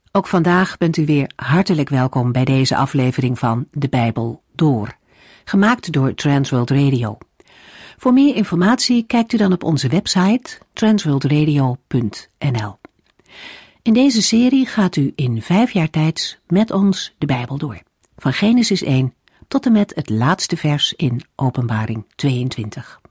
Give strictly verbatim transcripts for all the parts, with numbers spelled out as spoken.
Ook vandaag bent u weer hartelijk welkom bij deze aflevering van De Bijbel Door, gemaakt door Transworld Radio. Voor meer informatie kijkt u dan op onze website transworld radio punt n l. In deze serie gaat u in vijf jaar tijd met ons de Bijbel door, van Genesis één tot en met het laatste vers in Openbaring tweeëntwintig.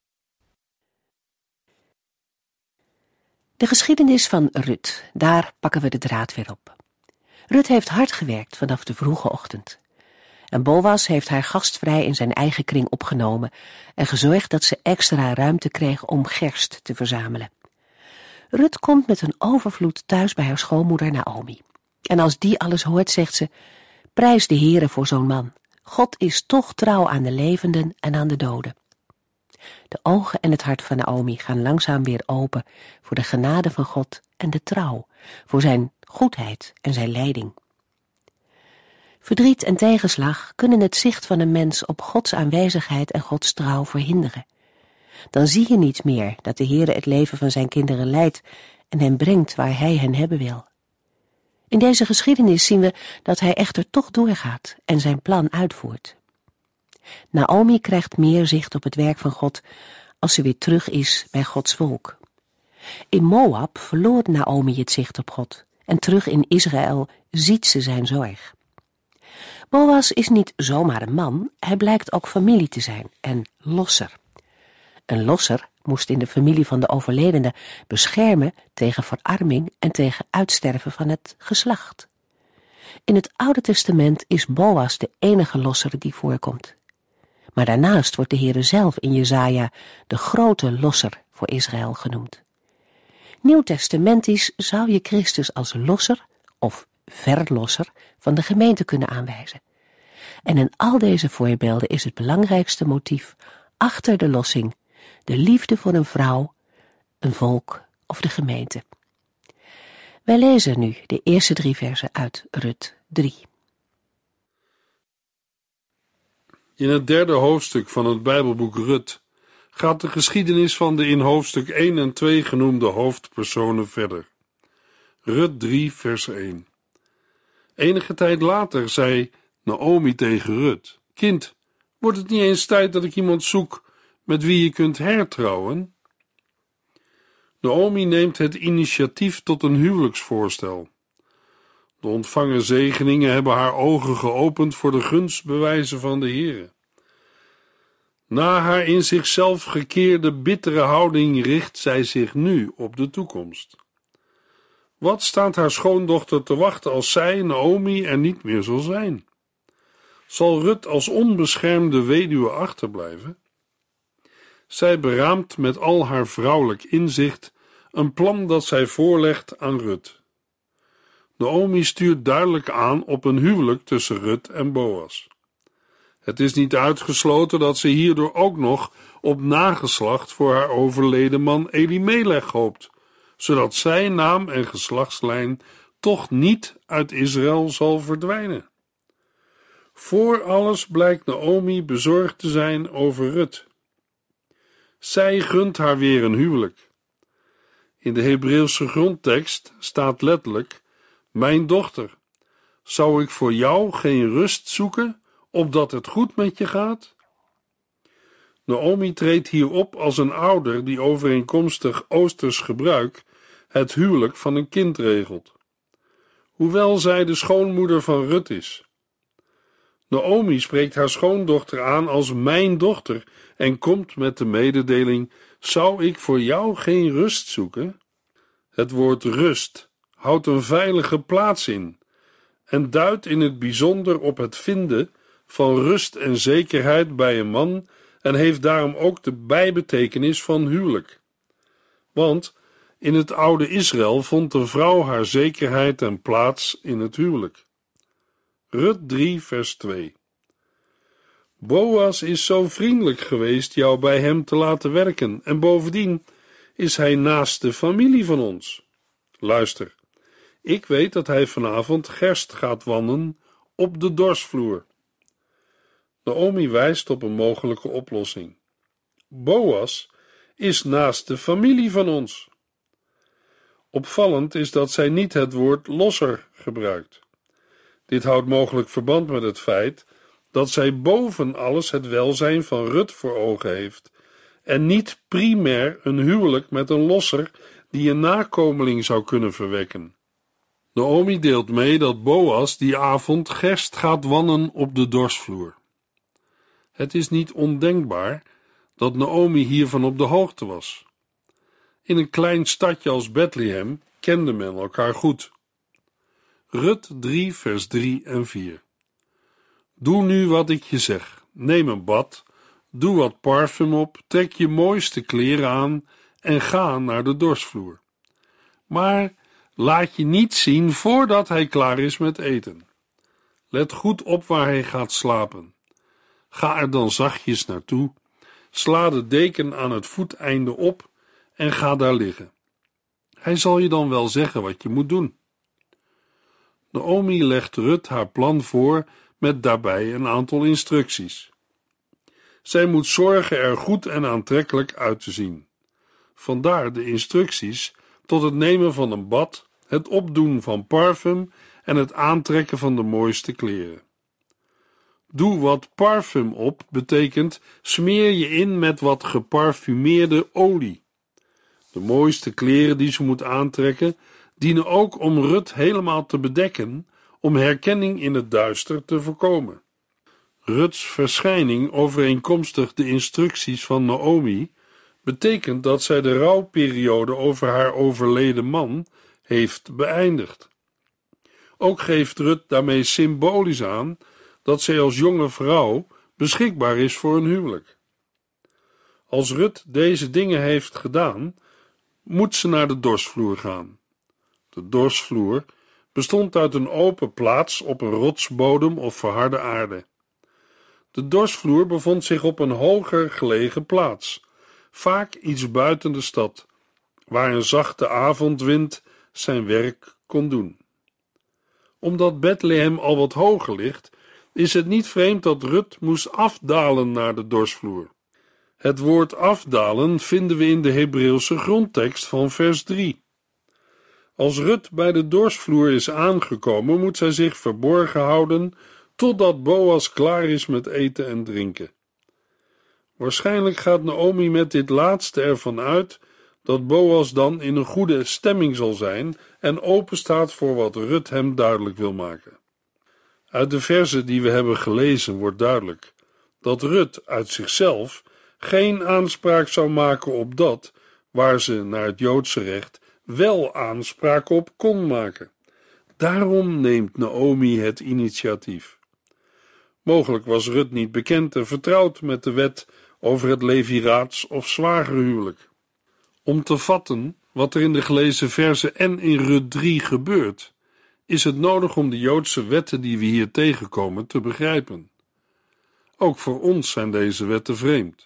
De geschiedenis van Rut, daar pakken we de draad weer op. Rut heeft hard gewerkt vanaf de vroege ochtend. En Boas heeft haar gastvrij in zijn eigen kring opgenomen en gezorgd dat ze extra ruimte kreeg om gerst te verzamelen. Rut komt met een overvloed thuis bij haar schoonmoeder Naomi. En als die alles hoort, zegt ze: prijs de Heere voor zo'n man. God is toch trouw aan de levenden en aan de doden. De ogen en het hart van Naomi gaan langzaam weer open voor de genade van God en de trouw, voor zijn goedheid en zijn leiding. Verdriet en tegenslag kunnen het zicht van een mens op Gods aanwezigheid en Gods trouw verhinderen. Dan zie je niet meer dat de Heere het leven van zijn kinderen leidt en hen brengt waar hij hen hebben wil. In deze geschiedenis zien we dat hij echter toch doorgaat en zijn plan uitvoert. Naomi krijgt meer zicht op het werk van God als ze weer terug is bij Gods volk. In Moab verloor Naomi het zicht op God en terug in Israël ziet ze zijn zorg. Boas is niet zomaar een man, hij blijkt ook familie te zijn en losser. Een losser moest in de familie van de overledene beschermen tegen verarming en tegen uitsterven van het geslacht. In het Oude Testament is Boas de enige losser die voorkomt. Maar daarnaast wordt de Heere zelf in Jesaja de grote losser voor Israël genoemd. Nieuwtestamentisch zou je Christus als losser of verlosser van de gemeente kunnen aanwijzen. En in al deze voorbeelden is het belangrijkste motief achter de lossing de liefde voor een vrouw, een volk of de gemeente. Wij lezen nu de eerste drie versen uit Rut drie. In het derde hoofdstuk van het Bijbelboek Rut gaat de geschiedenis van de in hoofdstuk één en twee genoemde hoofdpersonen verder. Rut drie vers één. Enige tijd later zei Naomi tegen Rut: kind, wordt het niet eens tijd dat ik iemand zoek met wie je kunt hertrouwen? Naomi neemt het initiatief tot een huwelijksvoorstel. De ontvangen zegeningen hebben haar ogen geopend voor de gunstbewijzen van de Heere. Na haar in zichzelf gekeerde bittere houding richt zij zich nu op de toekomst. Wat staat haar schoondochter te wachten als zij, Naomi, er niet meer zal zijn? Zal Rut als onbeschermde weduwe achterblijven? Zij beraamt met al haar vrouwelijk inzicht een plan dat zij voorlegt aan Rut. Naomi stuurt duidelijk aan op een huwelijk tussen Rut en Boas. Het is niet uitgesloten dat ze hierdoor ook nog op nageslacht voor haar overleden man Elimelech hoopt, zodat zijn naam en geslachtslijn toch niet uit Israël zal verdwijnen. Voor alles blijkt Naomi bezorgd te zijn over Rut. Zij gunt haar weer een huwelijk. In de Hebreeuwse grondtekst staat letterlijk: mijn dochter, zou ik voor jou geen rust zoeken, opdat het goed met je gaat? Naomi treedt hier op als een ouder die overeenkomstig Oosters gebruik het huwelijk van een kind regelt, hoewel zij de schoonmoeder van Rut is. Naomi spreekt haar schoondochter aan als mijn dochter en komt met de mededeling: zou ik voor jou geen rust zoeken? Het woord rust houdt een veilige plaats in en duidt in het bijzonder op het vinden van rust en zekerheid bij een man en heeft daarom ook de bijbetekenis van huwelijk. Want in het oude Israël vond de vrouw haar zekerheid en plaats in het huwelijk. Rut drie vers twee. Boas is zo vriendelijk geweest jou bij hem te laten werken en bovendien is hij naast de familie van ons. Luister, ik weet dat hij vanavond gerst gaat wannen op de dorsvloer. Naomi wijst op een mogelijke oplossing. Boas is naast de familie van ons. Opvallend is dat zij niet het woord losser gebruikt. Dit houdt mogelijk verband met het feit dat zij boven alles het welzijn van Rut voor ogen heeft en niet primair een huwelijk met een losser die een nakomeling zou kunnen verwekken. Naomi deelt mee dat Boas die avond gerst gaat wannen op de dorsvloer. Het is niet ondenkbaar dat Naomi hiervan op de hoogte was. In een klein stadje als Bethlehem kende men elkaar goed. Rut drie vers drie en vier. Doe nu wat ik je zeg. Neem een bad, doe wat parfum op, trek je mooiste kleren aan en ga naar de dorsvloer. Maar laat je niet zien voordat hij klaar is met eten. Let goed op waar hij gaat slapen. Ga er dan zachtjes naartoe, sla de deken aan het voeteinde op en ga daar liggen. Hij zal je dan wel zeggen wat je moet doen. Naomi legt Rut haar plan voor met daarbij een aantal instructies. Zij moet zorgen er goed en aantrekkelijk uit te zien. Vandaar de instructies tot het nemen van een bad, het opdoen van parfum en het aantrekken van de mooiste kleren. Doe wat parfum op betekent smeer je in met wat geparfumeerde olie. De mooiste kleren die ze moet aantrekken dienen ook om Rut helemaal te bedekken, om herkenning in het duister te voorkomen. Ruts verschijning overeenkomstig de instructies van Naomi betekent dat zij de rouwperiode over haar overleden man heeft beëindigd. Ook geeft Rut daarmee symbolisch aan dat zij als jonge vrouw beschikbaar is voor een huwelijk. Als Rut deze dingen heeft gedaan, moet ze naar de dorsvloer gaan. De dorsvloer bestond uit een open plaats op een rotsbodem of verharde aarde. De dorsvloer bevond zich op een hoger gelegen plaats, vaak iets buiten de stad, waar een zachte avondwind zijn werk kon doen. Omdat Bethlehem al wat hoger ligt, is het niet vreemd dat Rut moest afdalen naar de dorsvloer. Het woord afdalen vinden we in de Hebreeuwse grondtekst van vers drie. Als Rut bij de dorsvloer is aangekomen, moet zij zich verborgen houden totdat Boas klaar is met eten en drinken. Waarschijnlijk gaat Naomi met dit laatste ervan uit dat Boas dan in een goede stemming zal zijn en open staat voor wat Rut hem duidelijk wil maken. Uit de verzen die we hebben gelezen wordt duidelijk dat Rut uit zichzelf geen aanspraak zou maken op dat waar ze naar het Joodse recht wel aanspraak op kon maken. Daarom neemt Naomi het initiatief. Mogelijk was Rut niet bekend en vertrouwd met de wet over het leviraats of zwagerhuwelijk. Om te vatten wat er in de gelezen verzen en in Rut drie gebeurt, is het nodig om de Joodse wetten die we hier tegenkomen te begrijpen. Ook voor ons zijn deze wetten vreemd.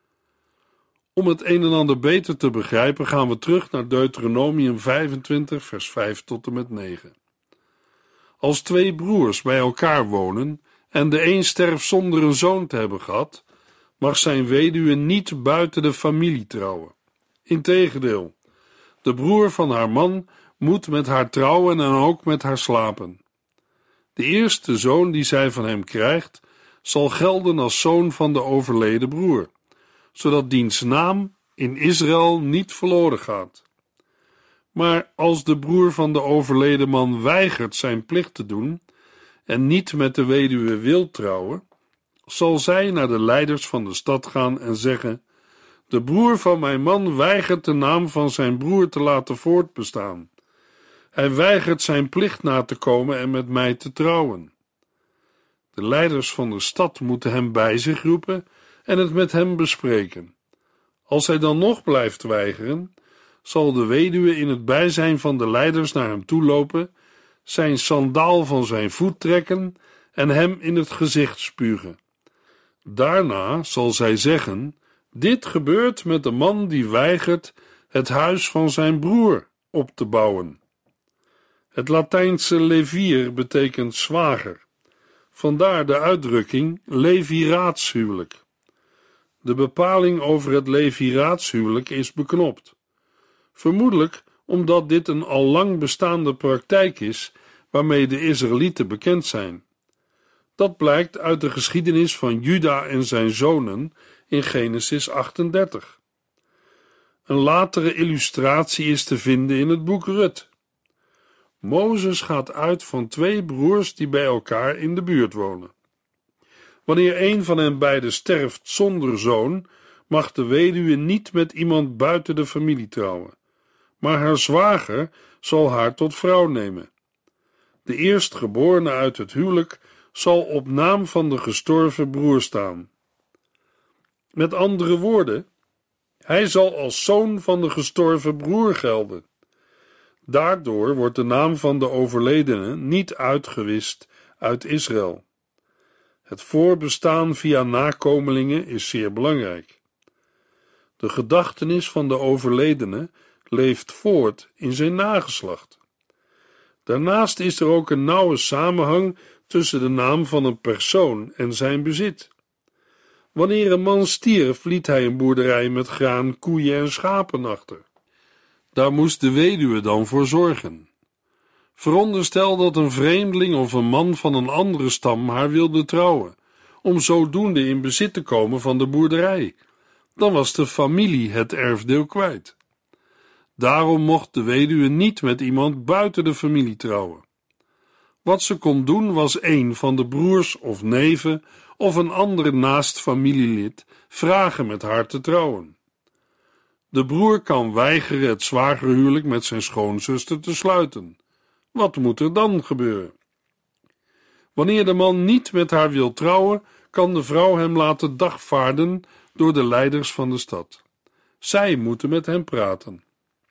Om het een en ander beter te begrijpen gaan we terug naar Deuteronomium vijfentwintig vers vijf tot en met negen. Als twee broers bij elkaar wonen en de een sterft zonder een zoon te hebben gehad, mag zijn weduwe niet buiten de familie trouwen. Integendeel, de broer van haar man moet met haar trouwen en ook met haar slapen. De eerste zoon die zij van hem krijgt, zal gelden als zoon van de overleden broer, zodat diens naam in Israël niet verloren gaat. Maar als de broer van de overleden man weigert zijn plicht te doen en niet met de weduwe wil trouwen, zal zij naar de leiders van de stad gaan en zeggen: de broer van mijn man weigert de naam van zijn broer te laten voortbestaan. Hij weigert zijn plicht na te komen en met mij te trouwen. De leiders van de stad moeten hem bij zich roepen en het met hem bespreken. Als hij dan nog blijft weigeren, zal de weduwe in het bijzijn van de leiders naar hem toe lopen, zijn sandaal van zijn voet trekken en hem in het gezicht spugen. Daarna zal zij zeggen: dit gebeurt met de man die weigert het huis van zijn broer op te bouwen. Het Latijnse levier betekent zwager. Vandaar de uitdrukking leviraatshuwelijk. De bepaling over het leviraatshuwelijk is beknopt. Vermoedelijk omdat dit een al lang bestaande praktijk is waarmee de Israëlieten bekend zijn. Dat blijkt uit de geschiedenis van Juda en zijn zonen in Genesis achtendertig. Een latere illustratie is te vinden in het boek Rut. Mozes gaat uit van twee broers die bij elkaar in de buurt wonen. Wanneer een van hen beiden sterft zonder zoon, mag de weduwe niet met iemand buiten de familie trouwen, maar haar zwager zal haar tot vrouw nemen. De eerstgeborene uit het huwelijk zal op naam van de gestorven broer staan. Met andere woorden, hij zal als zoon van de gestorven broer gelden. Daardoor wordt de naam van de overledene niet uitgewist uit Israël. Het voorbestaan via nakomelingen is zeer belangrijk. De gedachtenis van de overledene leeft voort in zijn nageslacht. Daarnaast is er ook een nauwe samenhang tussen de naam van een persoon en zijn bezit. Wanneer een man stierf, liet hij een boerderij met graan, koeien en schapen achter. Daar moest de weduwe dan voor zorgen. Veronderstel dat een vreemdeling of een man van een andere stam haar wilde trouwen, om zodoende in bezit te komen van de boerderij. Dan was de familie het erfdeel kwijt. Daarom mocht de weduwe niet met iemand buiten de familie trouwen. Wat ze kon doen was een van de broers of neven of een andere naast familielid vragen met haar te trouwen. De broer kan weigeren het zwagerhuwelijk met zijn schoonzuster te sluiten. Wat moet er dan gebeuren? Wanneer de man niet met haar wil trouwen, kan de vrouw hem laten dagvaarden door de leiders van de stad. Zij moeten met hem praten.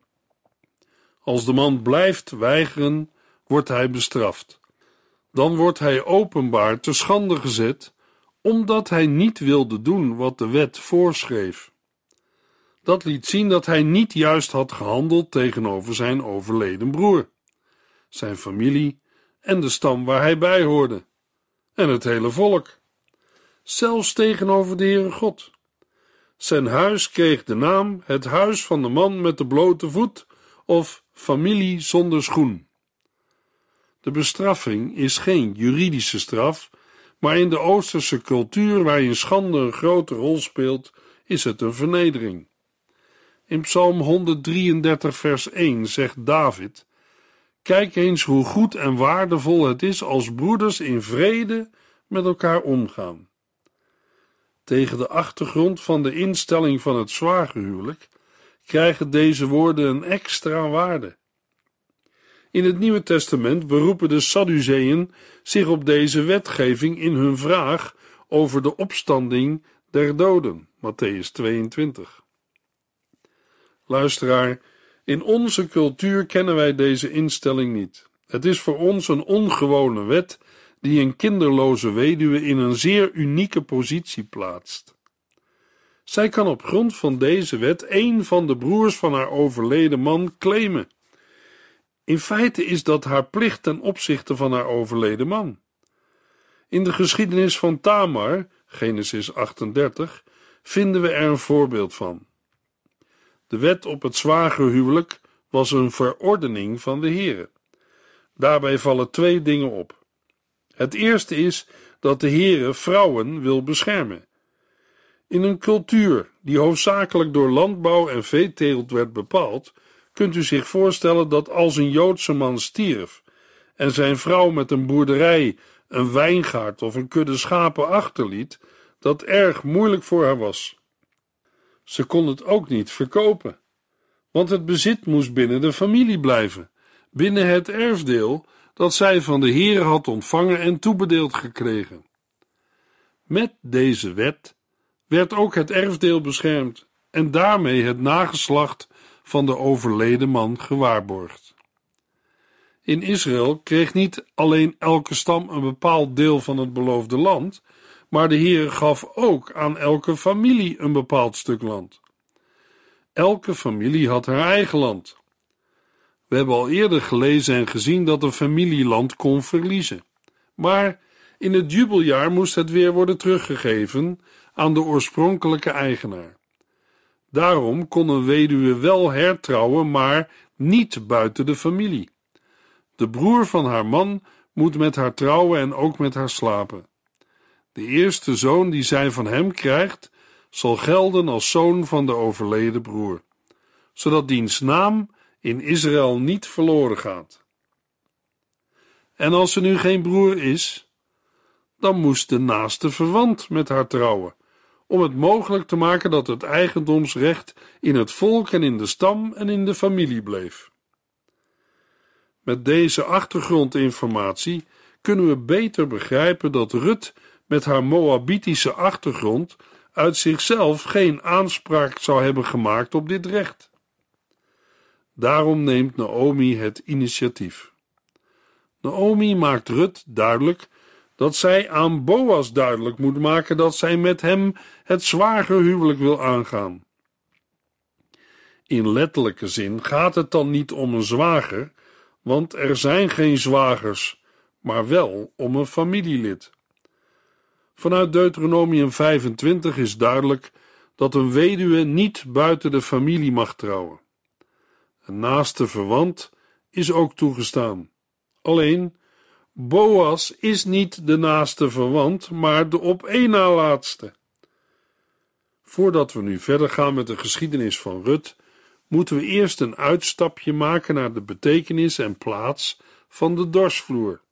Als de man blijft weigeren, wordt hij bestraft. Dan wordt hij openbaar te schande gezet, omdat hij niet wilde doen wat de wet voorschreef. Dat liet zien dat hij niet juist had gehandeld tegenover zijn overleden broer, zijn familie en de stam waar hij bij hoorde, en het hele volk. Zelfs tegenover de Heere God. Zijn huis kreeg de naam het huis van de man met de blote voet of familie zonder schoen. De bestraffing is geen juridische straf, maar in de Oosterse cultuur waarin schande een grote rol speelt, is het een vernedering. In Psalm honderddrieëndertig vers één zegt David: kijk eens hoe goed en waardevol het is als broeders in vrede met elkaar omgaan. Tegen de achtergrond van de instelling van het zwagerhuwelijk krijgen deze woorden een extra waarde. In het Nieuwe Testament beroepen de Sadduceeën zich op deze wetgeving in hun vraag over de opstanding der doden, Mattheüs tweeëntwintig. Luisteraar, in onze cultuur kennen wij deze instelling niet. Het is voor ons een ongewone wet die een kinderloze weduwe in een zeer unieke positie plaatst. Zij kan op grond van deze wet één van de broers van haar overleden man claimen. In feite is dat haar plicht ten opzichte van haar overleden man. In de geschiedenis van Tamar, Genesis achtendertig, vinden we er een voorbeeld van. De wet op het zwagerhuwelijk was een verordening van de Heere. Daarbij vallen twee dingen op. Het eerste is dat de Heere vrouwen wil beschermen. In een cultuur die hoofdzakelijk door landbouw en veeteelt werd bepaald, kunt u zich voorstellen dat als een Joodse man stierf en zijn vrouw met een boerderij, een wijngaard of een kudde schapen achterliet, dat erg moeilijk voor haar was. Ze kon het ook niet verkopen, want het bezit moest binnen de familie blijven, binnen het erfdeel dat zij van de Heere had ontvangen en toebedeeld gekregen. Met deze wet werd ook het erfdeel beschermd en daarmee het nageslacht van de overleden man gewaarborgd. In Israël kreeg niet alleen elke stam een bepaald deel van het beloofde land, maar de Heere gaf ook aan elke familie een bepaald stuk land. Elke familie had haar eigen land. We hebben al eerder gelezen en gezien dat een familie land kon verliezen. Maar in het jubeljaar moest het weer worden teruggegeven aan de oorspronkelijke eigenaar. Daarom kon een weduwe wel hertrouwen, maar niet buiten de familie. De broer van haar man moet met haar trouwen en ook met haar slapen. De eerste zoon die zij van hem krijgt, zal gelden als zoon van de overleden broer, zodat diens naam in Israël niet verloren gaat. En als er nu geen broer is, dan moest de naaste verwant met haar trouwen, om het mogelijk te maken dat het eigendomsrecht in het volk en in de stam en in de familie bleef. Met deze achtergrondinformatie kunnen we beter begrijpen dat Rut met haar Moabitische achtergrond uit zichzelf geen aanspraak zou hebben gemaakt op dit recht. Daarom neemt Naomi het initiatief. Naomi maakt Rut duidelijk dat zij aan Boas duidelijk moet maken dat zij met hem het zwagerhuwelijk wil aangaan. In letterlijke zin gaat het dan niet om een zwager, want er zijn geen zwagers, maar wel om een familielid. Vanuit Deuteronomium vijfentwintig is duidelijk dat een weduwe niet buiten de familie mag trouwen. Een naaste verwant is ook toegestaan. Alleen, Boas is niet de naaste verwant, maar de op één na laatste. Voordat we nu verder gaan met de geschiedenis van Rut, moeten we eerst een uitstapje maken naar de betekenis en plaats van de dorsvloer.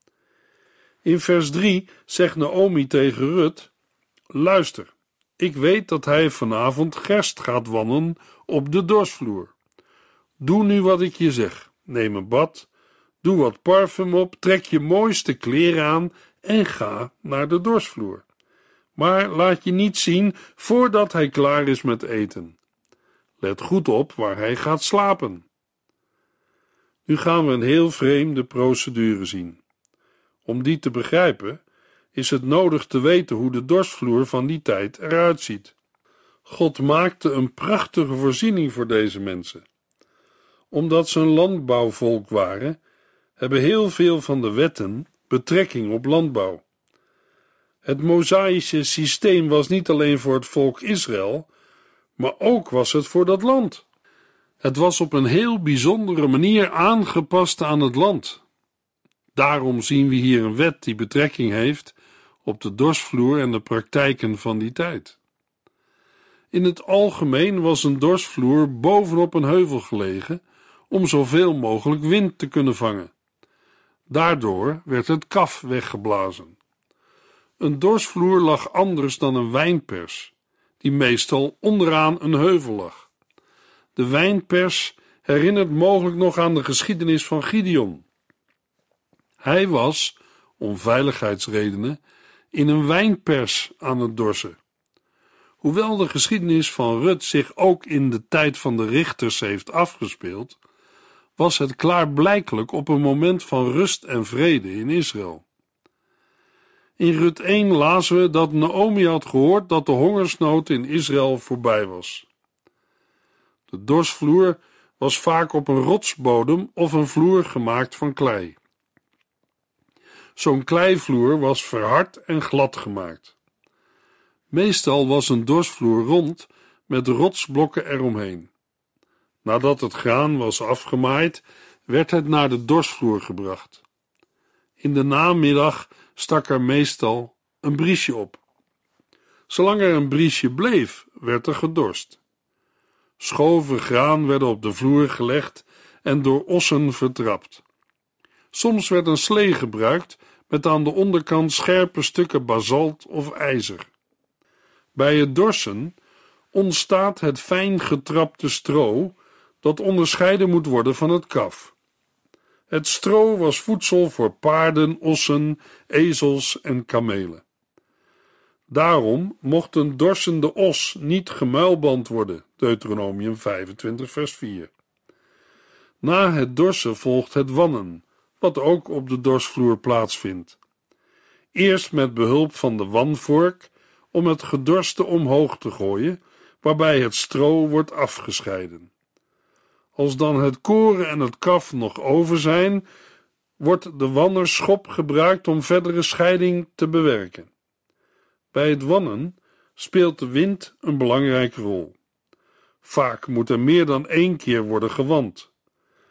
In vers drie zegt Naomi tegen Rut: luister, ik weet dat hij vanavond gerst gaat wannen op de dorsvloer. Doe nu wat ik je zeg. Neem een bad, doe wat parfum op, trek je mooiste kleren aan en ga naar de dorsvloer. Maar laat je niet zien voordat hij klaar is met eten. Let goed op waar hij gaat slapen. Nu gaan we een heel vreemde procedure zien. Om die te begrijpen, is het nodig te weten hoe de dorsvloer van die tijd eruit ziet. God maakte een prachtige voorziening voor deze mensen. Omdat ze een landbouwvolk waren, hebben heel veel van de wetten betrekking op landbouw. Het Mosaïsche systeem was niet alleen voor het volk Israël, maar ook was het voor dat land. Het was op een heel bijzondere manier aangepast aan het land. Daarom zien we hier een wet die betrekking heeft op de dorsvloer en de praktijken van die tijd. In het algemeen was een dorsvloer bovenop een heuvel gelegen om zoveel mogelijk wind te kunnen vangen. Daardoor werd het kaf weggeblazen. Een dorsvloer lag anders dan een wijnpers, die meestal onderaan een heuvel lag. De wijnpers herinnert mogelijk nog aan de geschiedenis van Gideon. Hij was, om veiligheidsredenen, in een wijnpers aan het dorsen. Hoewel de geschiedenis van Rut zich ook in de tijd van de richters heeft afgespeeld, was het klaarblijkelijk op een moment van rust en vrede in Israël. In Rut één lazen we dat Naomi had gehoord dat de hongersnood in Israël voorbij was. De dorsvloer was vaak op een rotsbodem of een vloer gemaakt van klei. Zo'n kleivloer was verhard en glad gemaakt. Meestal was een dorsvloer rond met rotsblokken eromheen. Nadat het graan was afgemaaid, werd het naar de dorsvloer gebracht. In de namiddag stak er meestal een briesje op. Zolang er een briesje bleef, werd er gedorst. Schoven graan werden op de vloer gelegd en door ossen vertrapt. Soms werd een slee gebruikt met aan de onderkant scherpe stukken basalt of ijzer. Bij het dorsen ontstaat het fijn getrapte stro dat onderscheiden moet worden van het kaf. Het stro was voedsel voor paarden, ossen, ezels en kamelen. Daarom mocht een dorsende os niet gemuilband worden, Deuteronomium vijfentwintig vers vier. Na het dorsen volgt het wannen, wat ook op de dorsvloer plaatsvindt. Eerst met behulp van de wanvork om het gedorste omhoog te gooien, waarbij het stro wordt afgescheiden. Als dan het koren en het kaf nog over zijn, wordt de wannerschop gebruikt om verdere scheiding te bewerken. Bij het wannen speelt de wind een belangrijke rol. Vaak moet er meer dan één keer worden gewand.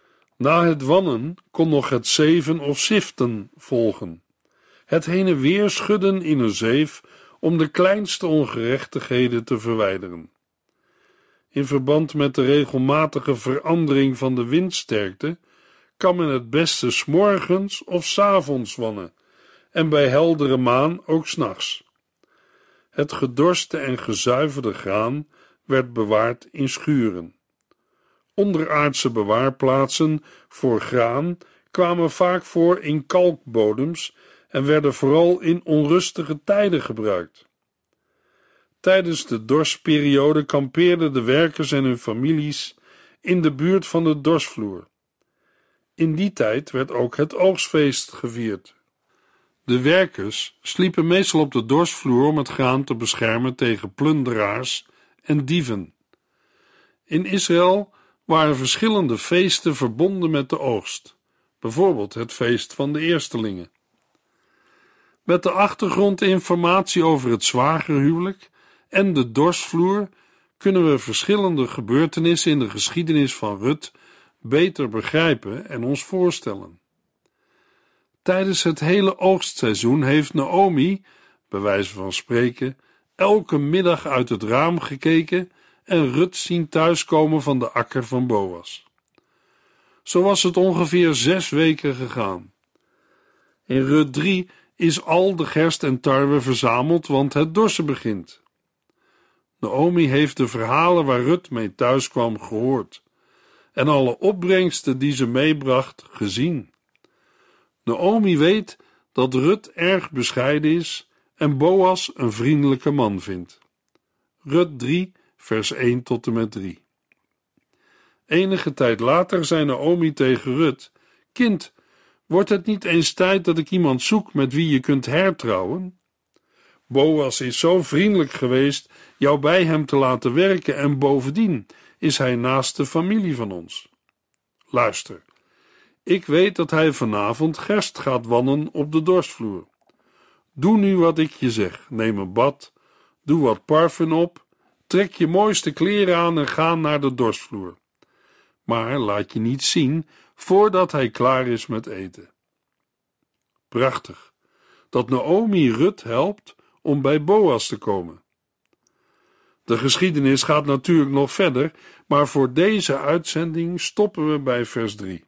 Na het wannen kon nog het zeven of siften volgen, het heen en weer schudden in een zeef om de kleinste ongerechtigheden te verwijderen. In verband met de regelmatige verandering van de windsterkte kan men het beste 's morgens of 's avonds wannen en bij heldere maan ook 's nachts. Het gedorste en gezuiverde graan werd bewaard in schuren. Onderaardse bewaarplaatsen voor graan kwamen vaak voor in kalkbodems en werden vooral in onrustige tijden gebruikt. Tijdens de dorstperiode kampeerden de werkers en hun families in de buurt van de dorstvloer. In die tijd werd ook het oogstfeest gevierd. De werkers sliepen meestal op de dorstvloer om het graan te beschermen tegen plunderaars en dieven. In Israël waren verschillende feesten verbonden met de oogst, bijvoorbeeld het feest van de eerstelingen. Met de achtergrondinformatie over het zwagerhuwelijk en de dorstvloer kunnen we verschillende gebeurtenissen in de geschiedenis van Rut beter begrijpen en ons voorstellen. Tijdens het hele oogstseizoen heeft Naomi, bij wijze van spreken, elke middag uit het raam gekeken en Rut zien thuiskomen van de akker van Boas. Zo was het ongeveer zes weken gegaan. In Rut drie is al de gerst en tarwe verzameld, want het dorsen begint. Naomi heeft de verhalen waar Rut mee thuiskwam gehoord en alle opbrengsten die ze meebracht gezien. Naomi weet dat Rut erg bescheiden is en Boas een vriendelijke man vindt. Rut drie, vers één tot en met drie. Enige tijd later zei Naomi tegen Rut: Kind, wordt het niet eens tijd dat ik iemand zoek met wie je kunt hertrouwen? Boas is zo vriendelijk geweest jou bij hem te laten werken en bovendien is hij naast de familie van ons. Luister, ik weet dat hij vanavond gerst gaat wannen op de dorstvloer. Doe nu wat ik je zeg, neem een bad, doe wat parfum op, trek je mooiste kleren aan en ga naar de dorstvloer. Maar laat je niet zien voordat hij klaar is met eten. Prachtig, dat Naomi Rut helpt om bij Boas te komen. De geschiedenis gaat natuurlijk nog verder, maar voor deze uitzending stoppen we bij vers drie.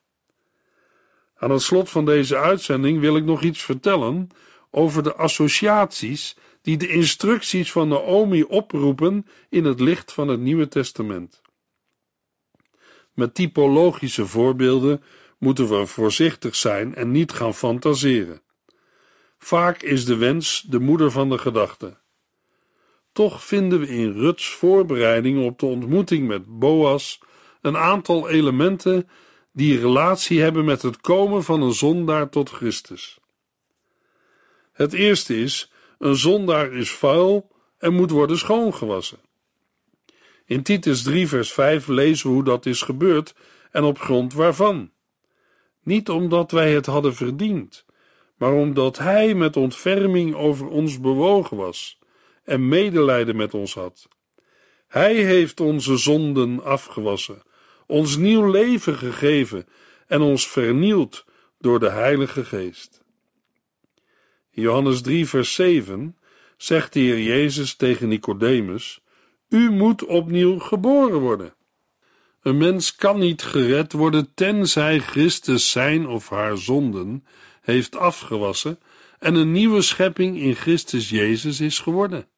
Aan het slot van deze uitzending wil ik nog iets vertellen over de associaties die de instructies van Naomi oproepen in het licht van het Nieuwe Testament. Met typologische voorbeelden moeten we voorzichtig zijn en niet gaan fantaseren. Vaak is de wens de moeder van de gedachte. Toch vinden we in Ruts voorbereiding op de ontmoeting met Boas een aantal elementen die relatie hebben met het komen van een zondaar tot Christus. Het eerste is, een zondaar is vuil en moet worden schoongewassen. In Titus drie vers vijf lezen we hoe dat is gebeurd en op grond waarvan. Niet omdat wij het hadden verdiend, maar omdat hij met ontferming over ons bewogen was en medelijden met ons had. Hij heeft onze zonden afgewassen, ons nieuw leven gegeven en ons vernieuwd door de Heilige Geest. In Johannes drie vers zeven zegt de Heer Jezus tegen Nicodemus: U moet opnieuw geboren worden. Een mens kan niet gered worden tenzij Christus zijn of haar zonden heeft afgewassen en een nieuwe schepping in Christus Jezus is geworden.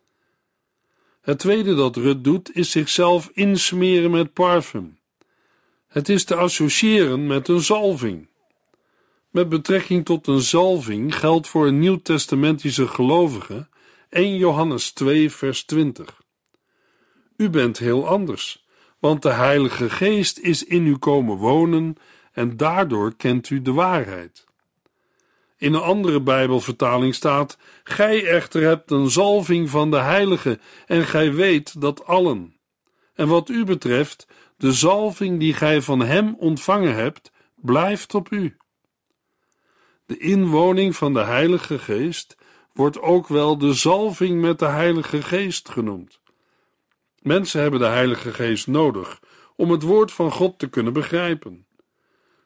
Het tweede dat Rut doet is zichzelf insmeren met parfum. Het is te associëren met een zalving. Met betrekking tot een zalving geldt voor een nieuwtestamentische gelovige eerste Johannes twee vers twintig. U bent heel anders, want de Heilige Geest is in u komen wonen en daardoor kent u de waarheid. In een andere Bijbelvertaling staat: Gij echter hebt een zalving van de Heilige en gij weet dat allen. En wat u betreft, de zalving die gij van hem ontvangen hebt, blijft op u. De inwoning van de Heilige Geest wordt ook wel de zalving met de Heilige Geest genoemd. Mensen hebben de Heilige Geest nodig om het woord van God te kunnen begrijpen.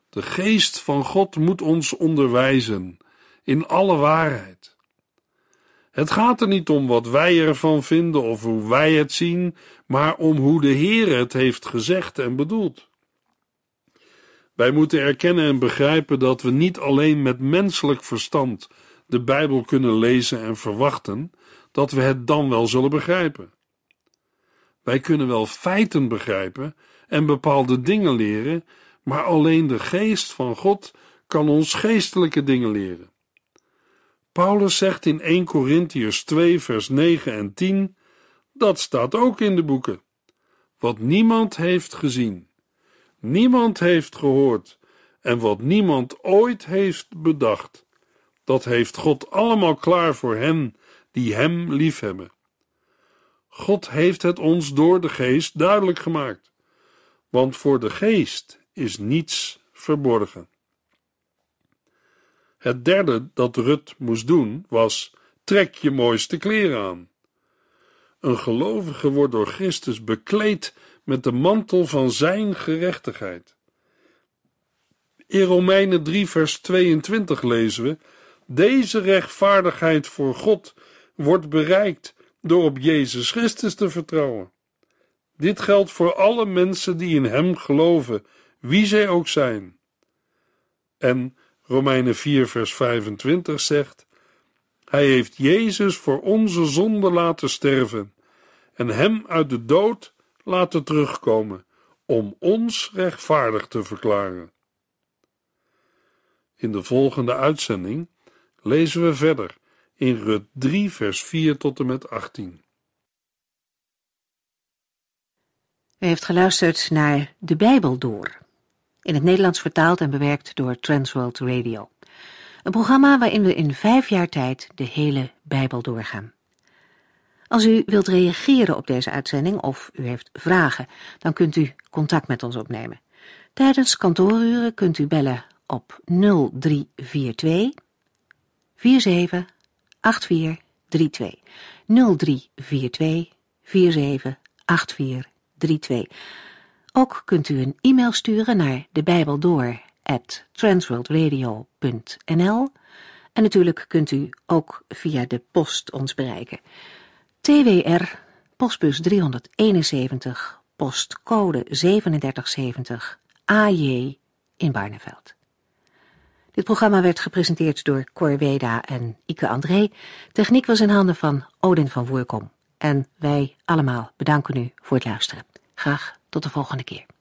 De geest van God moet ons onderwijzen in alle waarheid. Het gaat er niet om wat wij ervan vinden of hoe wij het zien, maar om hoe de Heer het heeft gezegd en bedoeld. Wij moeten erkennen en begrijpen dat we niet alleen met menselijk verstand de Bijbel kunnen lezen en verwachten dat we het dan wel zullen begrijpen. Wij kunnen wel feiten begrijpen en bepaalde dingen leren, maar alleen de geest van God kan ons geestelijke dingen leren. Paulus zegt in eerste Korintiërs twee vers negen en tien, dat staat ook in de boeken. Wat niemand heeft gezien, niemand heeft gehoord en wat niemand ooit heeft bedacht, dat heeft God allemaal klaar voor hen die hem liefhebben. God heeft het ons door de geest duidelijk gemaakt, want voor de geest is niets verborgen. Het derde dat Rut moest doen was: trek je mooiste kleren aan. Een gelovige wordt door Christus bekleed met de mantel van zijn gerechtigheid. In Romeinen drie vers tweeëntwintig lezen we: deze rechtvaardigheid voor God wordt bereikt door op Jezus Christus te vertrouwen. Dit geldt voor alle mensen die in hem geloven, wie zij ook zijn. En Romeinen vier vers vijfentwintig zegt: hij heeft Jezus voor onze zonde laten sterven en hem uit de dood laten terugkomen om ons rechtvaardig te verklaren. In de volgende uitzending lezen we verder in Rut drie vers vier tot en met achttien. U heeft geluisterd naar De Bijbel Door, in het Nederlands vertaald en bewerkt door Transworld Radio. Een programma waarin we in vijf jaar tijd de hele Bijbel doorgaan. Als u wilt reageren op deze uitzending of u heeft vragen, dan kunt u contact met ons opnemen. Tijdens kantooruren kunt u bellen op nul drie vier twee vier zeven acht vier drie twee. nul drie vier twee vier zeven acht vier drie twee. Ook kunt u een e-mail sturen naar debijbeldoor at transworldradio punt n l en natuurlijk kunt u ook via de post ons bereiken. T W R, postbus driehonderdeenenzeventig, postcode drieënzeventig zeventig, A J in Barneveld. Dit programma werd gepresenteerd door Cor Weda en Ike André. Techniek was in handen van Odin van Voerkom. En wij allemaal bedanken u voor het luisteren. Graag tot de volgende keer.